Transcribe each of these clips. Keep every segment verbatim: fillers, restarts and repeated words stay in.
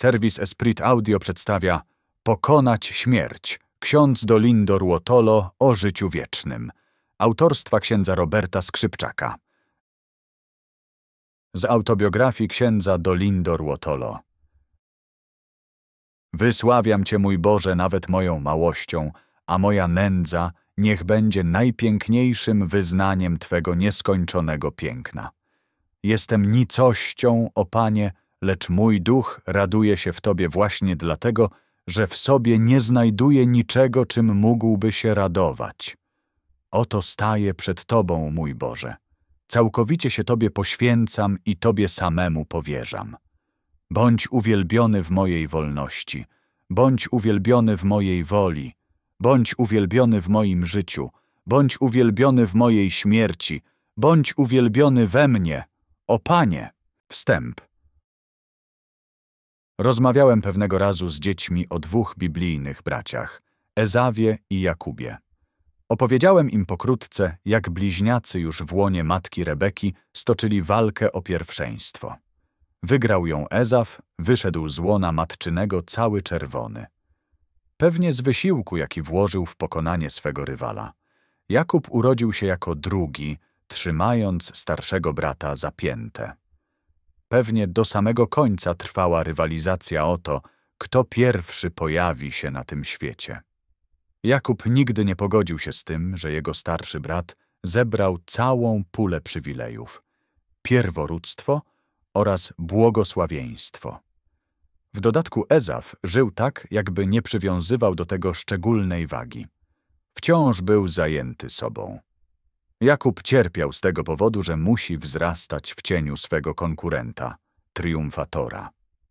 Serwis Esprit Audio przedstawia Pokonać śmierć. Ksiądz Dolindo Ruotolo o życiu wiecznym. Autorstwa księdza Roberta Skrzypczaka. Z autobiografii księdza Dolindo Ruotolo. Wysławiam Cię, mój Boże, nawet moją małością, a moja nędza niech będzie najpiękniejszym wyznaniem Twego nieskończonego piękna. Jestem nicością, o Panie, lecz mój duch raduje się w Tobie właśnie dlatego, że w sobie nie znajduje niczego, czym mógłby się radować. Oto staję przed Tobą, mój Boże. Całkowicie się Tobie poświęcam i Tobie samemu powierzam. Bądź uwielbiony w mojej wolności, bądź uwielbiony w mojej woli, bądź uwielbiony w moim życiu, bądź uwielbiony w mojej śmierci, bądź uwielbiony we mnie, o Panie. Wstęp. Rozmawiałem pewnego razu z dziećmi o dwóch biblijnych braciach, Ezawie i Jakubie. Opowiedziałem im pokrótce, jak bliźniacy już w łonie matki Rebeki stoczyli walkę o pierwszeństwo. Wygrał ją Ezaw, wyszedł z łona matczynego cały czerwony. Pewnie z wysiłku, jaki włożył w pokonanie swego rywala. Jakub urodził się jako drugi, trzymając starszego brata za piętę. Pewnie do samego końca trwała rywalizacja o to, kto pierwszy pojawi się na tym świecie. Jakub nigdy nie pogodził się z tym, że jego starszy brat zebrał całą pulę przywilejów, pierworództwo oraz błogosławieństwo. W dodatku Ezaw żył tak, jakby nie przywiązywał do tego szczególnej wagi. Wciąż był zajęty sobą. Jakub cierpiał z tego powodu, że musi wzrastać w cieniu swego konkurenta, triumfatora.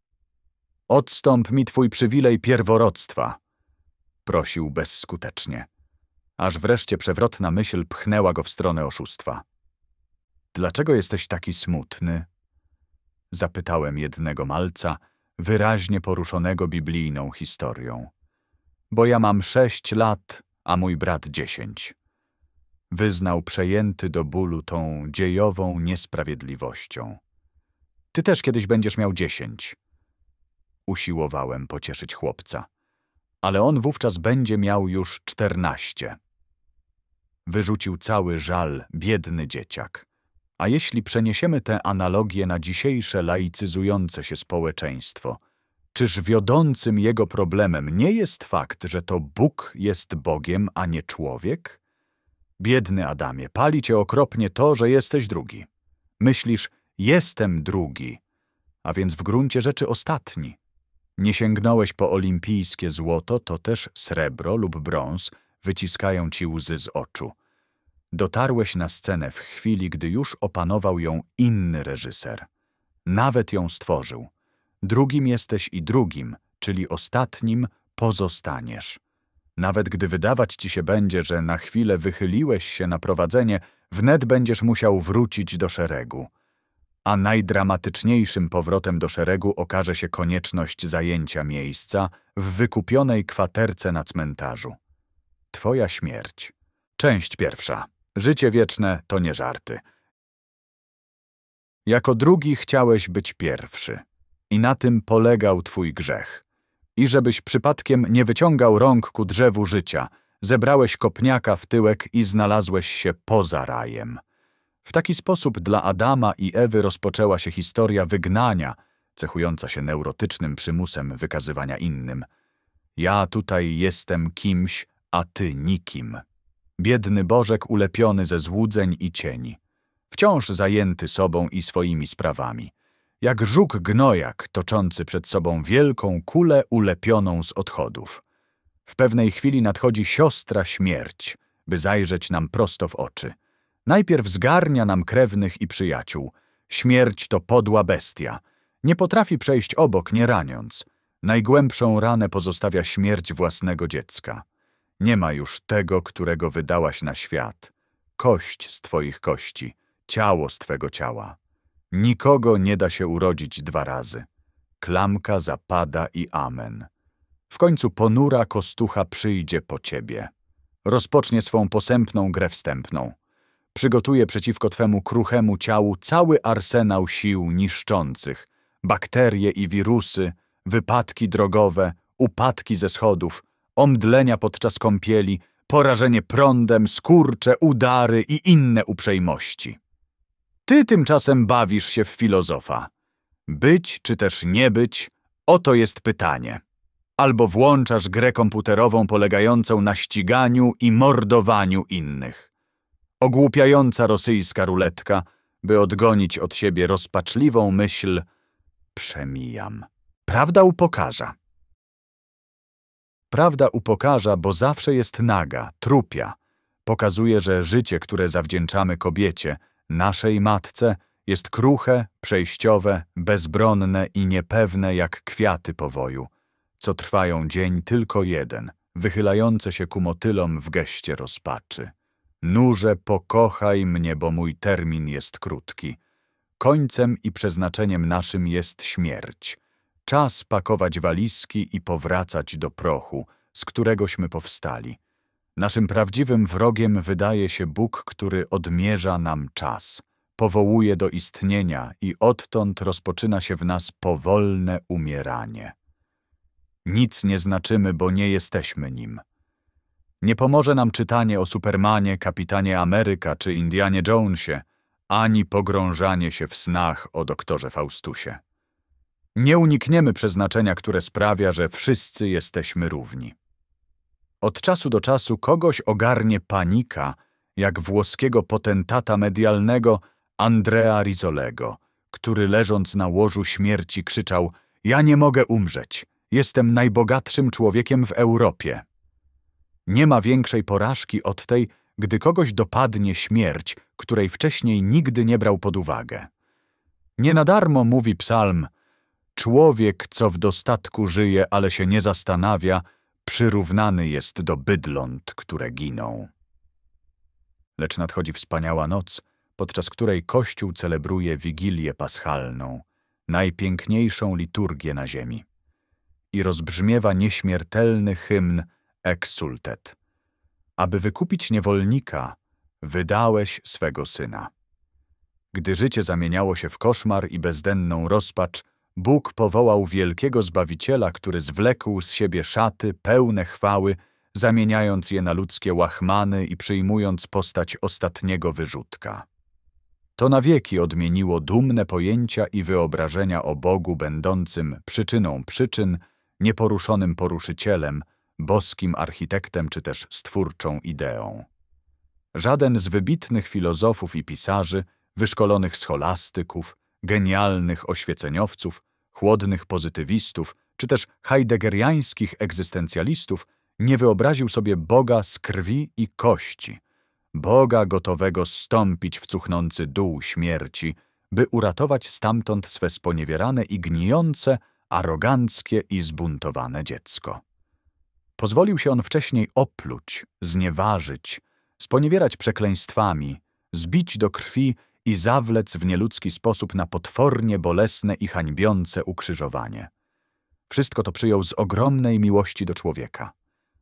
Odstąp mi twój przywilej pierworództwa, prosił bezskutecznie, aż wreszcie przewrotna myśl pchnęła go w stronę oszustwa. Dlaczego jesteś taki smutny? Zapytałem jednego malca, wyraźnie poruszonego biblijną historią. Bo ja mam sześć lat, a mój brat dziesięć. Wyznał przejęty do bólu tą dziejową niesprawiedliwością. Ty też kiedyś będziesz miał dziesięć. Usiłowałem pocieszyć chłopca. Ale on wówczas będzie miał już czternaście. Wyrzucił cały żal, biedny dzieciak. A jeśli przeniesiemy tę analogię na dzisiejsze laicyzujące się społeczeństwo, czyż wiodącym jego problemem nie jest fakt, że to Bóg jest Bogiem, a nie człowiek? Biedny Adamie, pali cię okropnie to, że jesteś drugi. Myślisz, jestem drugi, a więc w gruncie rzeczy ostatni. Nie sięgnąłeś po olimpijskie złoto, to też srebro lub brąz wyciskają ci łzy z oczu. Dotarłeś na scenę w chwili, gdy już opanował ją inny reżyser. Nawet ją stworzył. Drugim jesteś i drugim, czyli ostatnim, pozostaniesz. Nawet gdy wydawać ci się będzie, że na chwilę wychyliłeś się na prowadzenie, wnet będziesz musiał wrócić do szeregu. A najdramatyczniejszym powrotem do szeregu okaże się konieczność zajęcia miejsca w wykupionej kwaterce na cmentarzu. Twoja śmierć. Część pierwsza. Życie wieczne to nie żarty. Jako drugi chciałeś być pierwszy. I na tym polegał twój grzech. I żebyś przypadkiem nie wyciągał rąk ku drzewu życia, zebrałeś kopniaka w tyłek i znalazłeś się poza rajem. W taki sposób dla Adama i Ewy rozpoczęła się historia wygnania, cechująca się neurotycznym przymusem wykazywania innym. Ja tutaj jestem kimś, a ty nikim. Biedny Bożek ulepiony ze złudzeń i cieni. Wciąż zajęty sobą i swoimi sprawami. Jak żuk gnojak toczący przed sobą wielką kulę ulepioną z odchodów. W pewnej chwili nadchodzi siostra śmierć, by zajrzeć nam prosto w oczy. Najpierw zgarnia nam krewnych i przyjaciół. Śmierć to podła bestia. Nie potrafi przejść obok, nie raniąc. Najgłębszą ranę pozostawia śmierć własnego dziecka. Nie ma już tego, którego wydałaś na świat. Kość z twoich kości, ciało z twego ciała. Nikogo nie da się urodzić dwa razy. Klamka zapada i amen. W końcu ponura kostucha przyjdzie po ciebie. Rozpocznie swą posępną grę wstępną. Przygotuje przeciwko twemu kruchemu ciału cały arsenał sił niszczących, bakterie i wirusy, wypadki drogowe, upadki ze schodów, omdlenia podczas kąpieli, porażenie prądem, skurcze, udary i inne uprzejmości. Ty tymczasem bawisz się w filozofa. Być czy też nie być, oto jest pytanie. Albo włączasz grę komputerową polegającą na ściganiu i mordowaniu innych. Ogłupiająca rosyjska ruletka, by odgonić od siebie rozpaczliwą myśl przemijam. Prawda upokarza. Prawda upokarza, bo zawsze jest naga, trupia. Pokazuje, że życie, które zawdzięczamy kobiecie, naszej matce, jest kruche, przejściowe, bezbronne i niepewne jak kwiaty powoju, co trwają dzień tylko jeden, wychylające się ku motylom w geście rozpaczy. Nurze, pokochaj mnie, bo mój termin jest krótki. Końcem i przeznaczeniem naszym jest śmierć. Czas pakować walizki i powracać do prochu, z któregośmy powstali. Naszym prawdziwym wrogiem wydaje się Bóg, który odmierza nam czas, powołuje do istnienia i odtąd rozpoczyna się w nas powolne umieranie. Nic nie znaczymy, bo nie jesteśmy nim. Nie pomoże nam czytanie o Supermanie, Kapitanie Ameryka czy Indianie Jonesie, ani pogrążanie się w snach o doktorze Faustusie. Nie unikniemy przeznaczenia, które sprawia, że wszyscy jesteśmy równi. Od czasu do czasu kogoś ogarnie panika, jak włoskiego potentata medialnego Andrea Rizzolego, który leżąc na łożu śmierci krzyczał: ja nie mogę umrzeć, jestem najbogatszym człowiekiem w Europie. Nie ma większej porażki od tej, gdy kogoś dopadnie śmierć, której wcześniej nigdy nie brał pod uwagę. Nie na darmo mówi psalm: człowiek, co w dostatku żyje, ale się nie zastanawia, przyrównany jest do bydląt, które giną. Lecz nadchodzi wspaniała noc, podczas której Kościół celebruje Wigilię Paschalną, najpiękniejszą liturgię na ziemi. I rozbrzmiewa nieśmiertelny hymn Exsultet. Aby wykupić niewolnika, wydałeś swego syna. Gdy życie zamieniało się w koszmar i bezdenną rozpacz, Bóg powołał wielkiego Zbawiciela, który zwlekł z siebie szaty pełne chwały, zamieniając je na ludzkie łachmany i przyjmując postać ostatniego wyrzutka. To na wieki odmieniło dumne pojęcia i wyobrażenia o Bogu będącym przyczyną przyczyn, nieporuszonym poruszycielem, boskim architektem czy też stwórczą ideą. Żaden z wybitnych filozofów i pisarzy, wyszkolonych scholastyków, genialnych oświeceniowców, chłodnych pozytywistów czy też heideggeriańskich egzystencjalistów nie wyobraził sobie Boga z krwi i kości, Boga gotowego zstąpić w cuchnący dół śmierci, by uratować stamtąd swe sponiewierane i gnijące, aroganckie i zbuntowane dziecko. Pozwolił się on wcześniej opluć, znieważyć, sponiewierać przekleństwami, zbić do krwi i zawlec w nieludzki sposób na potwornie bolesne i hańbiące ukrzyżowanie. Wszystko to przyjął z ogromnej miłości do człowieka.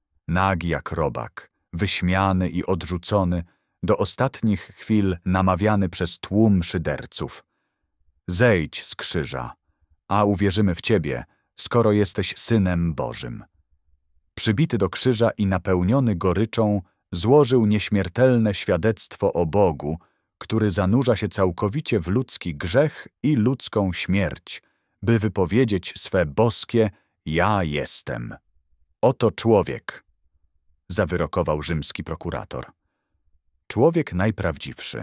Nagi jak robak, wyśmiany i odrzucony, do ostatnich chwil namawiany przez tłum szyderców. Zejdź z krzyża, a uwierzymy w Ciebie, skoro jesteś Synem Bożym. Przybity do krzyża i napełniony goryczą, złożył nieśmiertelne świadectwo o Bogu, który zanurza się całkowicie w ludzki grzech i ludzką śmierć, by wypowiedzieć swe boskie „Ja jestem”. Oto człowiek, zawyrokował rzymski prokurator. Człowiek najprawdziwszy.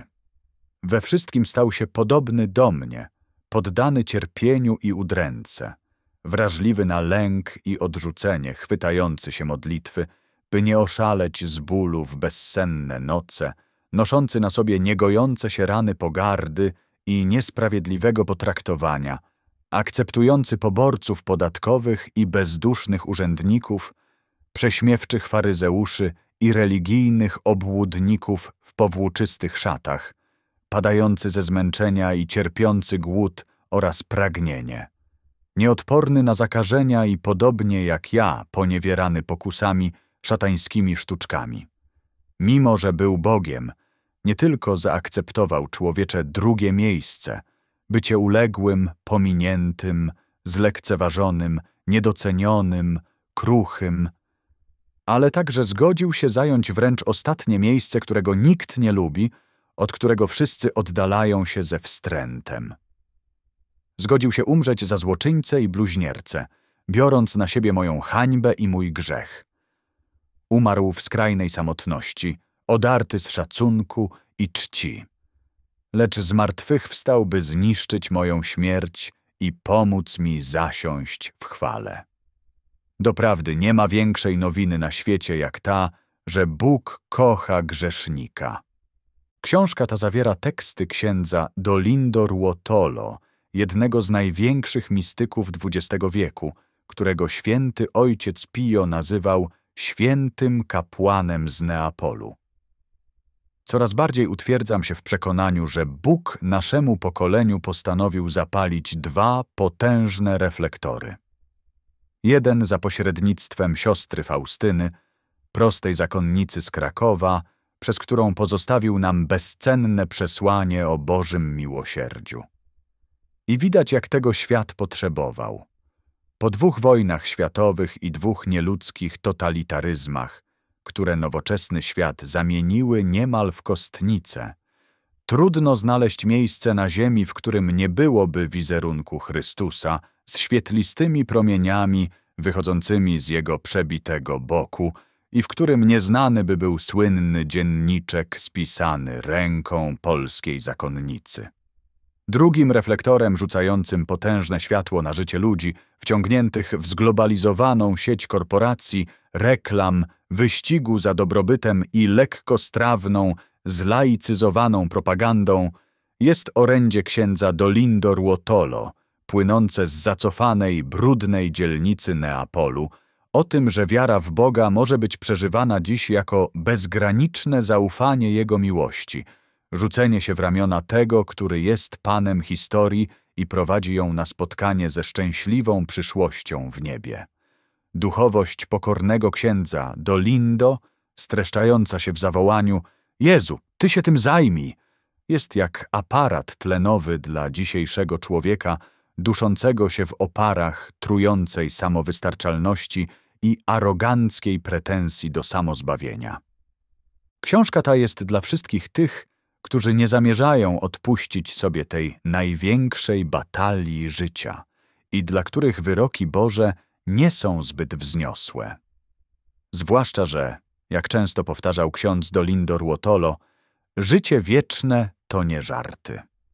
We wszystkim stał się podobny do mnie, poddany cierpieniu i udręce, wrażliwy na lęk i odrzucenie, chwytający się modlitwy, by nie oszaleć z bólu w bezsenne noce, noszący na sobie niegojące się rany pogardy i niesprawiedliwego potraktowania, akceptujący poborców podatkowych i bezdusznych urzędników, prześmiewczych faryzeuszy i religijnych obłudników w powłóczystych szatach, padający ze zmęczenia i cierpiący głód oraz pragnienie. Nieodporny na zakażenia i podobnie jak ja poniewierany pokusami, szatańskimi sztuczkami. Mimo że był Bogiem, nie tylko zaakceptował człowiecze drugie miejsce, bycie uległym, pominiętym, zlekceważonym niedocenionym, kruchym, ale także zgodził się zająć wręcz ostatnie miejsce, którego nikt nie lubi, od którego wszyscy oddalają się ze wstrętem. Zgodził się umrzeć za złoczyńcę i bluźniercę, biorąc na siebie moją hańbę i mój grzech. Umarł w skrajnej samotności, odarty z szacunku i czci. Lecz zmartwychwstał, by zniszczyć moją śmierć i pomóc mi zasiąść w chwale. Doprawdy nie ma większej nowiny na świecie jak ta, że Bóg kocha grzesznika. Książka ta zawiera teksty księdza Dolindo Ruotolo, jednego z największych mistyków dwudziestego wieku, którego święty ojciec Pio nazywał świętym kapłanem z Neapolu. Coraz bardziej utwierdzam się w przekonaniu, że Bóg naszemu pokoleniu postanowił zapalić dwa potężne reflektory. Jeden za pośrednictwem siostry Faustyny, prostej zakonnicy z Krakowa, przez którą pozostawił nam bezcenne przesłanie o Bożym miłosierdziu. I widać, jak tego świat potrzebował. Po dwóch wojnach światowych i dwóch nieludzkich totalitaryzmach, które nowoczesny świat zamieniły niemal w kostnicę, trudno znaleźć miejsce na ziemi, w którym nie byłoby wizerunku Chrystusa z świetlistymi promieniami wychodzącymi z jego przebitego boku i w którym nieznany by był słynny dzienniczek spisany ręką polskiej zakonnicy. Drugim reflektorem rzucającym potężne światło na życie ludzi, wciągniętych w zglobalizowaną sieć korporacji, reklam, wyścigu za dobrobytem i lekkostrawną, zlaicyzowaną propagandą, jest orędzie księdza Dolindo Ruotolo, płynące z zacofanej, brudnej dzielnicy Neapolu, o tym, że wiara w Boga może być przeżywana dziś jako bezgraniczne zaufanie Jego miłości, rzucenie się w ramiona tego, który jest Panem historii i prowadzi ją na spotkanie ze szczęśliwą przyszłością w niebie. Duchowość pokornego księdza Dolindo, streszczająca się w zawołaniu „Jezu, Ty się tym zajmij!”, jest jak aparat tlenowy dla dzisiejszego człowieka, duszącego się w oparach trującej samowystarczalności i aroganckiej pretensji do samozbawienia. Książka ta jest dla wszystkich tych, którzy nie zamierzają odpuścić sobie tej największej batalii życia i dla których wyroki Boże nie są zbyt wzniosłe. Zwłaszcza, że, jak często powtarzał ksiądz Dolindo Ruotolo, życie wieczne to nie żarty.